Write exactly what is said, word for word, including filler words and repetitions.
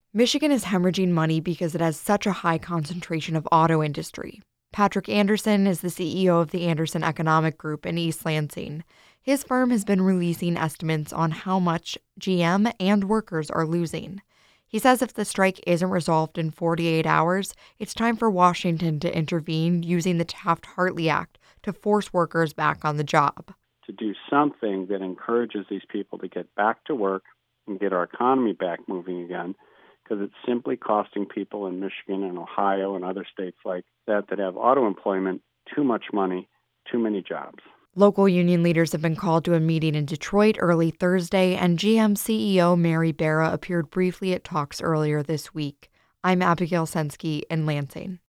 Michigan is hemorrhaging money because it has such a high concentration of auto industry. Patrick Anderson is the C E O of the Anderson Economic Group in East Lansing. His firm has been releasing estimates on how much G M and workers are losing. He says if the strike isn't resolved in forty-eight hours, it's time for Washington to intervene using the Taft-Hartley Act to force workers back on the job. To do something that encourages these people to get back to work and get our economy back moving again, because it's simply costing people in Michigan and Ohio and other states like that that have auto employment too much money, too many jobs. Local union leaders have been called to a meeting in Detroit early Thursday, and G M C E O Mary Barra appeared briefly at talks earlier this week. I'm Abigail Senski in Lansing.